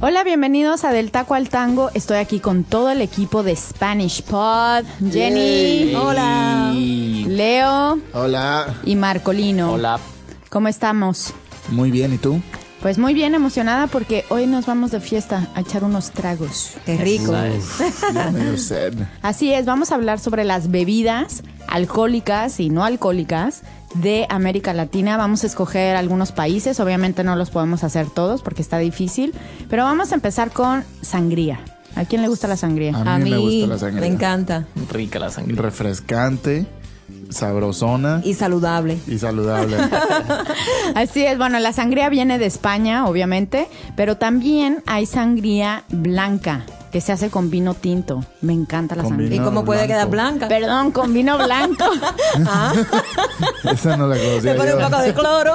Hola, bienvenidos a Del Taco al Tango. Estoy aquí con todo el equipo de Spanish Pod. Jenny. Yay. Hola. Leo. Hola. Y Marcolino. Hola. ¿Cómo estamos? Muy bien, ¿y tú? Pues muy bien, emocionada porque hoy nos vamos de fiesta a echar unos tragos. ¡Qué rico! Ya me dio sed. Así es, vamos a hablar sobre las bebidas alcohólicas y no alcohólicas de América Latina. Vamos a escoger algunos países, obviamente no los podemos hacer todos porque está difícil, pero vamos a empezar con sangría. ¿A quién le gusta la sangría? A mí me gusta la sangría. Me encanta. Rica la sangre. Refrescante, sabrosona Y saludable. y saludable. Así es, bueno, la sangría viene de España, obviamente, pero también hay sangría blanca que se hace con vino tinto. Me encanta la Con sangría. ¿Y vino cómo puede blanco. quedar blanca? Perdón, con vino blanco. Ah, Esa no la conocía se pone yo. un poco de cloro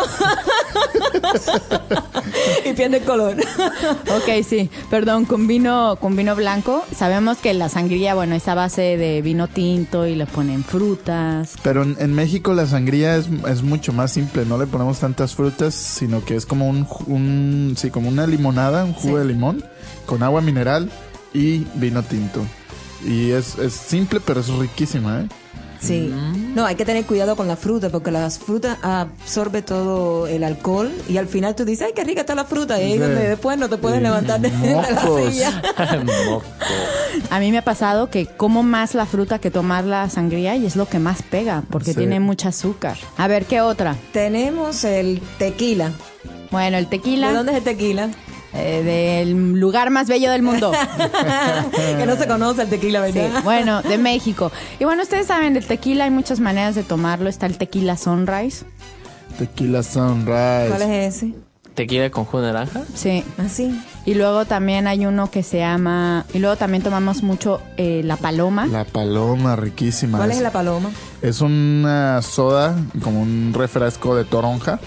y pierde el color. Ok, sí, perdón, con vino blanco. Sabemos que la sangría, bueno, es a base de vino tinto y le ponen frutas. Pero en México la sangría es mucho más simple. No le ponemos tantas frutas, sino que es como como una limonada, un jugo de limón con agua mineral y vino tinto. Y es simple, pero es riquísima, ¿eh? Sí. No, hay que tener cuidado con la fruta porque las frutas absorbe todo el alcohol y al final tú dices, ay, qué rica está la fruta. Y ahí Sí. donde después no te puedes levantar de la Mocos. silla. Moco. A mí me ha pasado que como más la fruta que tomar la sangría y es lo que más pega porque Sí. tiene mucha azúcar. A ver, ¿qué otra? Tenemos el tequila. Bueno, el tequila. ¿De dónde es el tequila? Del lugar más bello del mundo. Que no se conoce el tequila, Sí, ¿verdad? bueno, de México. Y bueno, ustedes saben, del tequila hay muchas maneras de tomarlo. Está el tequila sunrise. Tequila Sunrise. ¿Cuál es ese? ¿Tequila con jugo de naranja? Sí. Ah, sí. Y luego también hay uno que se llama... Y luego también tomamos mucho la paloma. La paloma, riquísima. ¿Cuál es la paloma? Es una soda, como un refresco de toronja.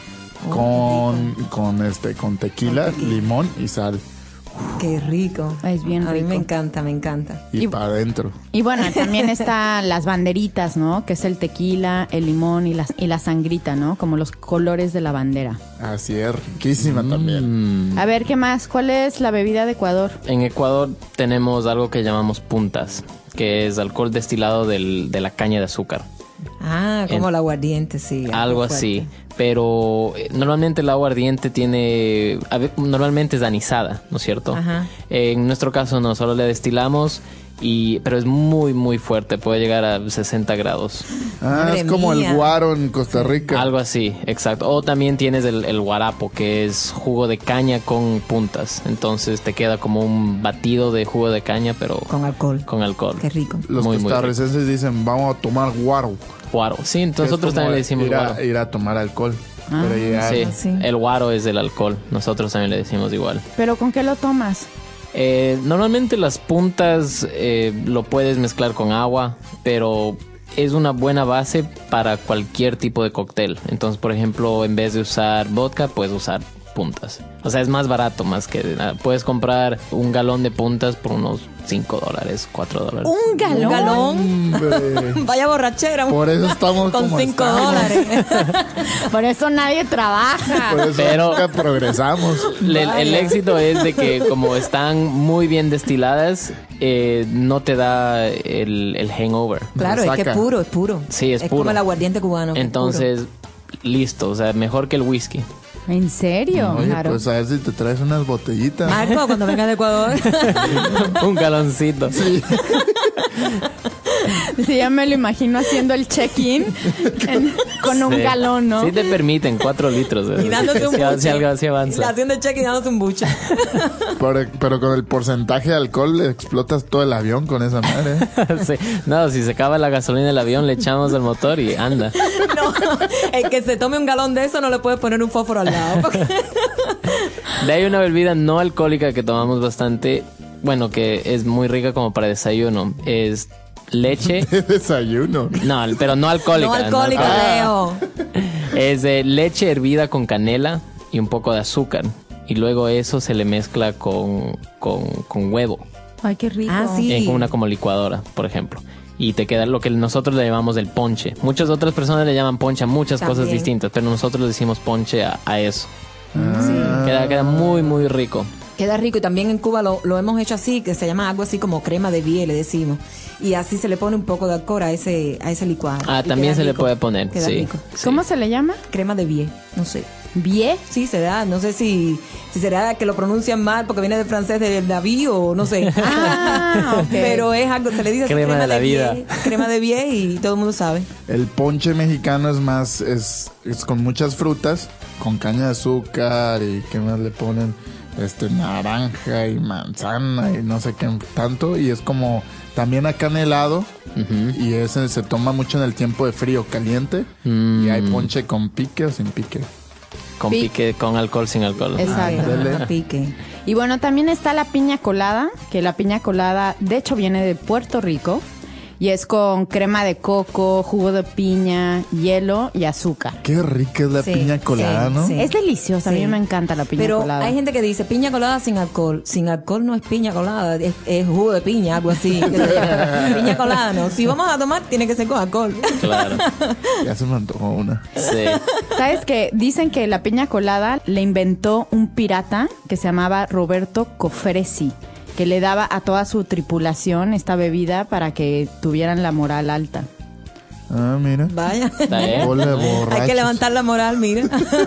Con tequila, limón y sal. Qué rico. Es bien A mí rico. me encanta, me encanta. Y para adentro. Y bueno, también están las banderitas, ¿no? Que es el tequila, el limón y la sangrita, ¿no? Como los colores de la bandera. Así es, riquísima también. A ver, ¿qué más? ¿Cuál es la bebida de Ecuador? En Ecuador tenemos algo que llamamos puntas, que es alcohol destilado de la caña de azúcar. Ah, como el aguardiente, sí. Algo fuerte. así. Pero normalmente el agua ardiente normalmente es anisada, ¿no es cierto? Ajá. En nuestro caso no, solo le destilamos, pero es muy, muy fuerte, puede llegar a 60 grados. Madre Es como mía. el guaro en Costa Rica. Algo así, exacto. O también tienes el guarapo, que es jugo de caña con puntas. Entonces te queda como un batido de jugo de caña, pero Con alcohol. con alcohol. Qué rico. Los Muy, muy costarricenses dicen, vamos a tomar guaro. Guaro. Sí, Que nosotros es como también le decimos guaro. ir a tomar alcohol. Pero ya- Sí, sí. el guaro es el alcohol. Nosotros también le decimos igual. ¿Pero con qué lo tomas? Normalmente las puntas lo puedes mezclar con agua, pero es una buena base para cualquier tipo de cóctel. Entonces, por ejemplo, en vez de usar vodka, puedes usar puntas. O sea, es más barato, más que nada. Puedes comprar un galón de puntas por unos $5, $4. ¿Un galón? Hombre. Vaya borrachera. Por eso estamos con como $5. estamos. Por eso nadie trabaja. Por eso Pero- nunca progresamos. El éxito es de que como están muy bien destiladas, no te da el hangover. Claro, es que es Resaca. puro, es puro. Sí, es puro. como el aguardiente cubano. que es Entonces, listo, o sea, mejor que el whisky. ¿En serio? Oye, Claro. pues a ver si te traes unas botellitas. puro. Marco, cuando vengas de Ecuador. Un galoncito. Sí, ya me lo imagino haciendo el check-in con un Sí. galón, ¿no? Sí te permiten 4 litros. Y dándose un si, buche. si algo así Y avanza. haciendo el check y dándose un buche. Pero con el porcentaje de alcohol le explotas todo el avión con esa madre. Sí. No, si se acaba la gasolina del avión, le echamos el motor y anda. No, el que se tome un galón de eso no le puede poner un fósforo al lado. porque- De ahí una bebida no alcohólica que tomamos bastante, bueno, que es muy rica como para desayuno, es leche. De desayuno. No, pero no alcohólica. No alcohólico, Leo. Es de leche hervida con canela y un poco de azúcar. Y luego eso se le mezcla con huevo. Ay, qué rico. Ah, sí. En una como licuadora, por ejemplo. Y te queda lo que nosotros le llamamos el ponche. Muchas otras personas le llaman ponche a muchas cosas También. distintas, pero nosotros le decimos ponche a eso. Sí. Queda muy, muy rico. Queda rico y también en Cuba lo hemos hecho así, que se llama algo así como crema de vie, le decimos. Y así se le pone un poco de alcohol a ese licuado. Ah, Y también queda se le rico. puede poner, Queda sí. rico. Sí. ¿Cómo se le llama? Crema de vie, no sé. ¿Vie? Sí, se da. No sé si será que lo pronuncian mal porque viene del francés del navío o no sé. Ah, ok. Pero es algo, se le dice así, Crema de la vida. vie, crema de vie y todo el mundo sabe. El ponche mexicano es más, es con muchas frutas, con caña de azúcar y qué más le ponen, naranja y manzana y no sé qué tanto, y es como también acanelado. Y ese se toma mucho en el tiempo de frío caliente. Y hay ponche con pique o sin pique. Con pique, con alcohol, sin alcohol. Exacto. Dele. Pique. Y bueno, también está la piña colada, que la piña colada de hecho viene de Puerto Rico y es con crema de coco, jugo de piña, hielo y azúcar. Qué rica es la Sí, piña colada, sí, ¿no? sí. Es deliciosa, a mí Sí. me encanta la piña Pero colada. hay gente que dice piña colada sin alcohol. Sin alcohol no es piña colada, es jugo de piña, algo así. que se llama. Piña colada no. Si vamos a tomar, tiene que ser con alcohol. Claro. Ya se me antojó una. Sí. ¿Sabes qué? Dicen que la piña colada le inventó un pirata que se llamaba Roberto Cofresi, que le daba a toda su tripulación esta bebida para que tuvieran la moral alta. Ah, mira. Vaya. Está bien. Bola de borrachos. Hay que levantar la moral, mira.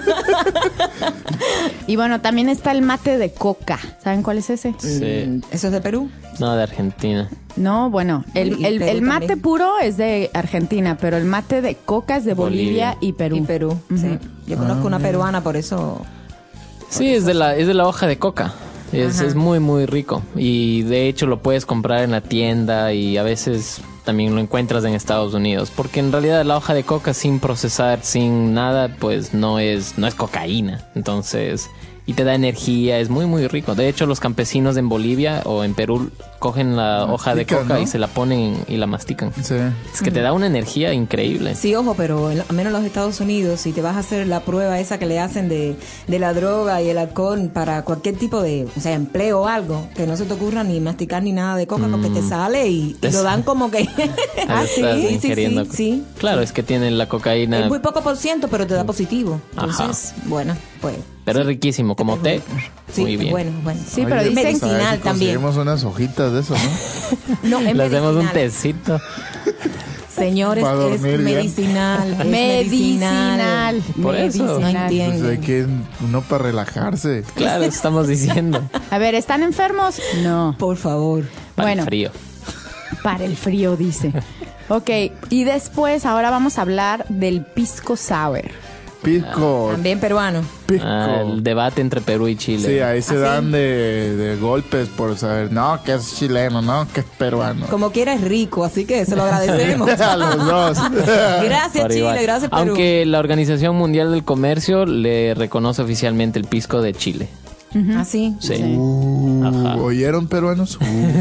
Y bueno, también está el mate de coca. ¿Saben cuál es ese? Sí. ¿Eso es de Perú? No, de Argentina. No, bueno, Y Perú el mate también. puro es de Argentina, pero el mate de coca es de Bolivia, y Perú. Y Perú, sí. Yo conozco una peruana, por eso... Sí, es de la hoja de coca. Es muy, muy rico. Y de hecho lo puedes comprar en la tienda y a veces también lo encuentras en Estados Unidos. Porque en realidad la hoja de coca sin procesar, sin nada, pues no es cocaína. Entonces, y te da energía, es muy, muy rico. De hecho, los campesinos en Bolivia o en Perú cogen la hoja de Mastican, coca ¿no? y se la ponen y la mastican. Sí. Es que te da una energía increíble. Sí, ojo, pero al menos en los Estados Unidos, si te vas a hacer la prueba esa que le hacen de la droga y el alcohol para cualquier tipo de, o sea, empleo o algo, que no se te ocurra ni masticar ni nada de coca porque te sale y lo dan como que... Ahí estás sí, ingiriendo. sí. Claro, es que tiene la cocaína, Es muy poco por ciento, pero te da positivo. Entonces, bueno, pues... pero es riquísimo, como té. Sí, Muy bien. bueno. Sí, pero Oye, dicen pues, a ver medicinal si también. conseguimos unas hojitas de eso, ¿no? No, es Le hacemos un medicinal. tecito. Señores, Para es dormir bien. medicinal. Es medicinal. Por eso. No medicinal. entiendo. Pues hay que uno para relajarse. Claro, estamos diciendo. A ver, ¿están enfermos? No. Por favor. Para Bueno. el frío. Para el frío, dice. Ok, y después ahora vamos a hablar del pisco sour. Pico, También peruano. pico. El debate entre Perú y Chile. Sí, ahí se dan de golpes por saber, no, que es chileno, no, que es peruano. Como quiera es rico, así que se lo agradecemos. A los dos. Gracias Por Chile, igual. gracias Perú. Aunque la Organización Mundial del Comercio le reconoce oficialmente el pisco de Chile. ¿Ah, sí? Sí. Ajá. ¿Oyeron peruanos?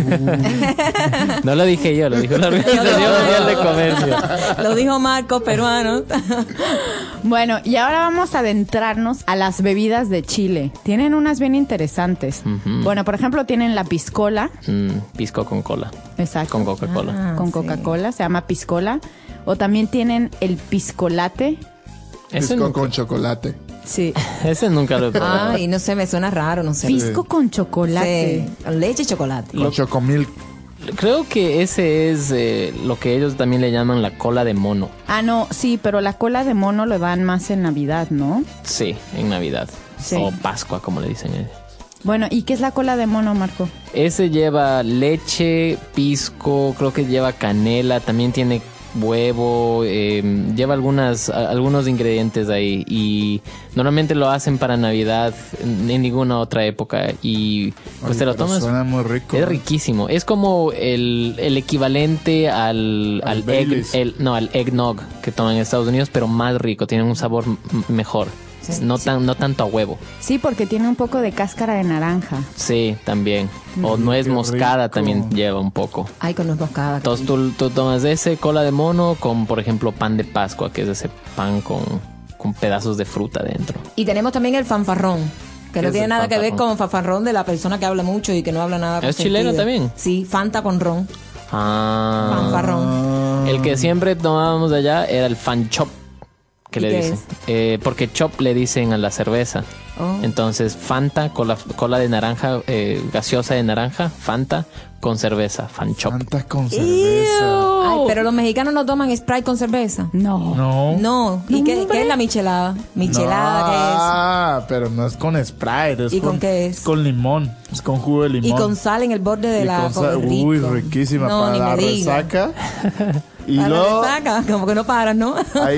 No lo dije yo, lo dijo la Organización Mundial de Comercio. Lo dijo Marco, peruano. Bueno, y ahora vamos a adentrarnos a las bebidas de Chile. Tienen unas bien interesantes. Bueno, por ejemplo, tienen la piscola. Pisco con cola. Exacto. Con Coca-Cola. Ah, con sí. Coca-Cola, se llama piscola. O también tienen el piscolate. Ese Pisco nunca, con chocolate. Sí. ese nunca lo he probado. Ay, no sé, me suena raro, no sé. Pisco con chocolate. Sí, con leche y chocolate. Con chocomil. Creo que ese es lo que ellos también le llaman la cola de mono. Ah, no, sí, pero la cola de mono lo dan más en Navidad, ¿no? Sí, en Navidad. Sí. O Pascua, como le dicen ellos. Bueno, ¿y qué es la cola de mono, Marco? Ese lleva leche, pisco, creo que lleva canela, también tiene huevo, lleva algunos ingredientes ahí y normalmente lo hacen para Navidad en ninguna otra época y pues Oye, te lo pero tomas. Suena muy rico. Es riquísimo. Es como el equivalente al Baileys. al eggnog que toman en Estados Unidos, pero más rico, tiene un sabor mejor. No tanto a huevo. Sí, porque tiene un poco de cáscara de naranja. Sí, también. O nuez qué moscada rico. también lleva un poco. Ay, con nuez moscada. Entonces tú tomas ese cola de mono con, por ejemplo, pan de Pascua, que es ese pan con pedazos de fruta dentro. Y tenemos también el fanfarrón. Que ¿Qué no es tiene el nada que ver fanfarrón? con fanfarrón de la persona que habla mucho y que no habla nada con ¿Es chileno sentido. también? Sí, Fanta con ron. Ah. Fanfarrón. El que siempre tomábamos allá era el fan chop, que ¿Y le qué dicen. Porque chop le dicen a la cerveza. Oh. Entonces, Fanta, cola de naranja, gaseosa de naranja, Fanta con cerveza, Fanchop. Fanta con cerveza. Ay, pero los mexicanos no toman Sprite con cerveza. No. No. No. ¿Y qué es la michelada? Michelada, pero no es con Sprite. ¿Y con qué es? Es con limón. Es con jugo de ¿qué es? limón. Y con sal en el borde de Y la con sal. coca. Uy, riquísima. No, para ni la me diga. resaca. Y Para luego... la resaca, como que no paras, ¿no? hay-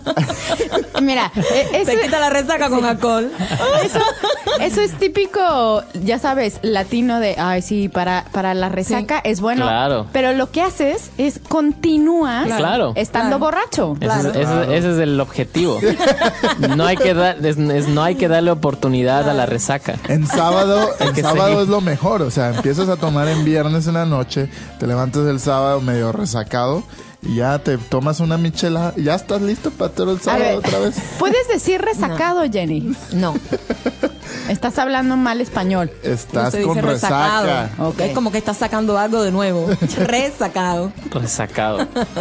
Mira, Se quita la resaca con alcohol. eso es típico, ya sabes, latino de, ay, sí, para la resaca es bueno. Claro. Pero lo que haces es continúas Claro. estando Claro. borracho. Claro. Ese es el objetivo. No hay que no hay que darle oportunidad a la resaca. En sábado, que sábado seguir. es lo mejor. O sea, empiezas a tomar en viernes en la noche, te levantas el sábado medio resacado y ya te tomas una michelada y ya estás listo para todo el A sábado ver, otra vez. puedes decir resacado, Jenny. No. Estás hablando mal español. Estás Se dice con resacado. resaca. Ok. Es como que estás sacando algo de nuevo. Resacado. Resacado.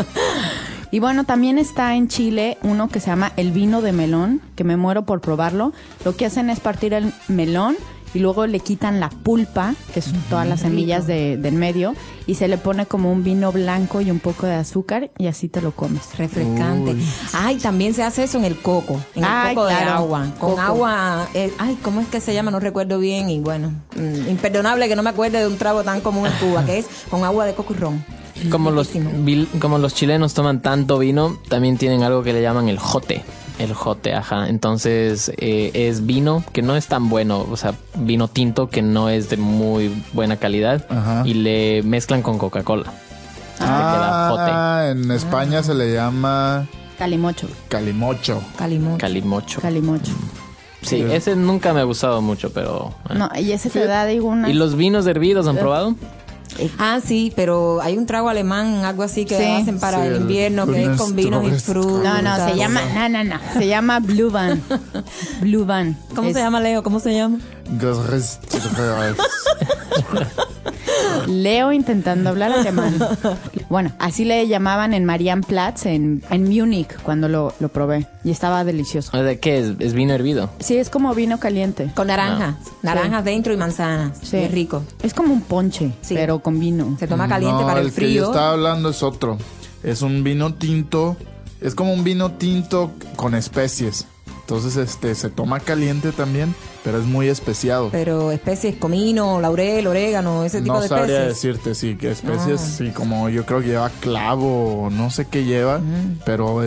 Y bueno, también está en Chile uno que se llama el vino de melón, que me muero por probarlo. Lo que hacen es partir el melón y luego le quitan la pulpa, que son todas las semillas del medio, y se le pone como un vino blanco y un poco de azúcar y así te lo comes. Refrescante. Uy. Ay, también se hace eso en el coco. En el Ay, coco de claro. agua. Con Coco. agua. Ay, ¿cómo es que se llama? No recuerdo bien. Y bueno, imperdonable que no me acuerde de un trago tan común en Cuba, que es con agua de coco y ron. Como Riquísimo. como los chilenos toman tanto vino, también tienen algo que le llaman el jote. El jote, ajá. Entonces es vino que no es tan bueno, o sea, vino tinto que no es de muy buena calidad Ajá. y le mezclan con Coca-Cola. Te queda jote. En España se le llama Calimocho. calimocho. Calimocho. Calimocho. Calimocho. Sí, ese nunca me ha gustado mucho, pero... No, y ese te da, digo, una... ¿Y los vinos hervidos han probado? Ah, sí, pero hay un trago alemán, algo así que Sí. hacen para Sí, el invierno, que es con vinos y frutas. No, se llama... No. Se llama Blue Van. Blue Van. ¿Cómo Es se llama, Leo? ¿Cómo se llama? Leo intentando hablar alemán. Bueno, así le llamaban en Marienplatz, en Múnich, cuando lo probé. Y estaba delicioso. ¿De qué es? ¿Es vino hervido? Sí, es como vino caliente. Con naranjas. Naranjas dentro y manzanas. Sí. Es rico. Es como un ponche, Sí. pero con vino. Se toma caliente No, para el que yo frío. estaba hablando es otro. Es un vino tinto. Es como un vino tinto con especies. Entonces, se toma caliente también, pero es muy especiado. Pero especies, comino, laurel, orégano, ese tipo No de sabría especies. decirte, sí, que especies, Ah. sí, como yo creo que lleva clavo, no sé qué lleva, pero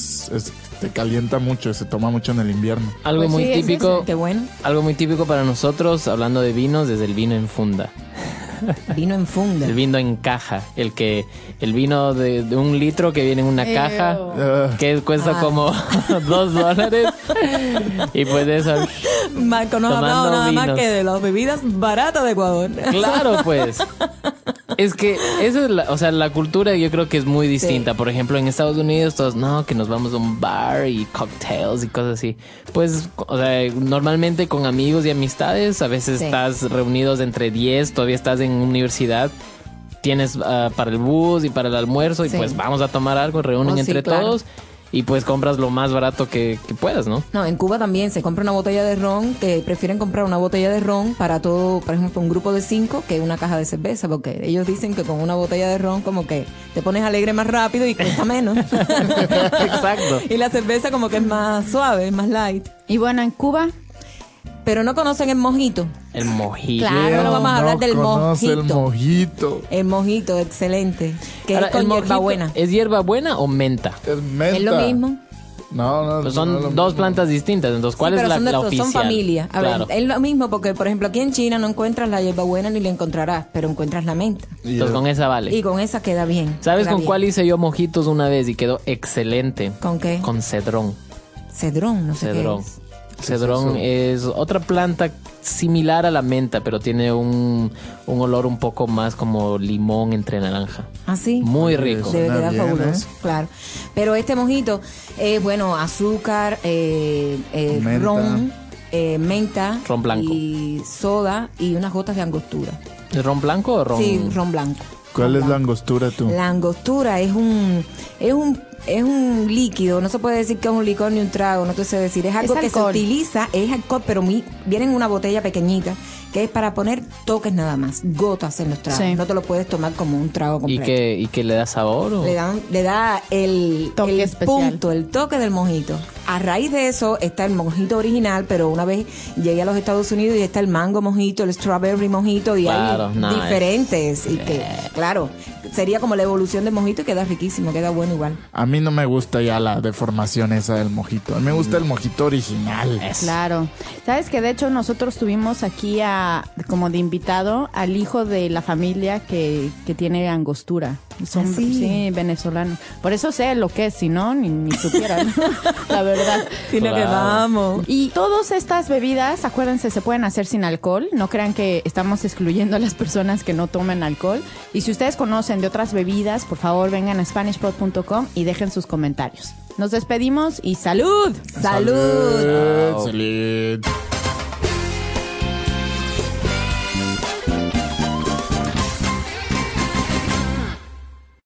te calienta mucho, se toma mucho en el invierno. Algo Pues muy sí, es típico. Qué bueno. Algo muy típico para nosotros, hablando de vinos, es el vino en funda. Vino en funda. El vino en caja. El vino de 1 litro que viene en una caja, que cuesta como $2. Y pues eso. Marco nos ha hablado Tomando nada más vinos. que de las bebidas baratas de Ecuador. Claro, pues. Es que eso es o sea, la cultura yo creo que es muy distinta. Sí. Por ejemplo, en Estados Unidos todos, no, que nos vamos a un bar y cocktails y cosas así. Pues, o sea, normalmente con amigos y amistades, a veces Sí. estás reunidos entre 10, todavía estás en universidad, tienes para el bus y para el almuerzo y Sí. pues vamos a tomar algo, reúnen Oh, sí, entre claro. todos y pues compras lo más barato que puedas, ¿no? No, en Cuba también se compra una botella de ron, que prefieren comprar una botella de ron para todo, por ejemplo, un grupo de 5 que una caja de cerveza, porque ellos dicen que con una botella de ron como que te pones alegre más rápido y cuesta menos. Exacto. Y la cerveza como que es más suave, más light. Y bueno, en Cuba, Pero no conocen el mojito. El mojito. Claro. Ahora vamos a hablar del conoce el mojito. mojito. El mojito, excelente. Que Ahora, es con el mojito, hierbabuena. ¿es hierbabuena o menta? Es menta. Es lo mismo. No, Pues son no es lo dos mismo. plantas distintas, entonces ¿cuál Sí, es pero la, son, la son oficial? familia. A Claro. ver, es lo mismo porque, por ejemplo, aquí en China no encuentras la hierbabuena ni la encontrarás, pero encuentras la menta. Y Entonces con esa vale. Y con esa queda bien. ¿Sabes queda con bien. cuál hice yo mojitos una vez y quedó excelente? ¿Con qué? Con cedrón. Cedrón, no sé Cedrón. qué es. Cedrón es otra planta similar a la menta, pero tiene un olor un poco más como limón entre naranja. ¿Ah, sí? Muy rico. Debe Suena quedar bien, fabuloso, claro. Pero este mojito es, bueno, azúcar, Menta. ron, menta. Ron blanco. Y soda y unas gotas de angostura. ¿Es ron blanco o ron? Sí, ron blanco. ¿Cuál Ron es la blanco. angostura tú? La angostura es un es un líquido, no se puede decir que es un licor ni un trago, no te sé decir, es algo Es que alcohol. se utiliza, es alcohol, pero viene en una botella pequeñita, que es para poner toques nada más, gotas en los tragos, Sí. no te lo puedes tomar como un trago ¿Y completo. que le da sabor? ¿O? Le da el Toque especial. punto, el toque del mojito. A raíz de eso está el mojito original, pero una vez llegué a los Estados Unidos y está el mango mojito, el strawberry mojito y Claro, hay nice. diferentes. Y que, claro, sería como la evolución del mojito y queda riquísimo, queda bueno igual. A mí no me gusta ya la deformación esa del mojito. A mí me gusta el mojito original. Claro. Sabes que de hecho nosotros tuvimos aquí como de invitado al hijo de la familia que tiene angostura. Son ¿Ah, sí? sí, venezolanos. Por eso sé lo que es, si no, ni supieran. La verdad. Sino que Claro. vamos. Y todas estas bebidas, acuérdense, se pueden hacer sin alcohol. No crean que estamos excluyendo a las personas que no tomen alcohol. Y si ustedes conocen de otras bebidas, por favor vengan a SpanishPod.com y dejen sus comentarios. Nos despedimos y ¡salud! ¡Salud! Salud.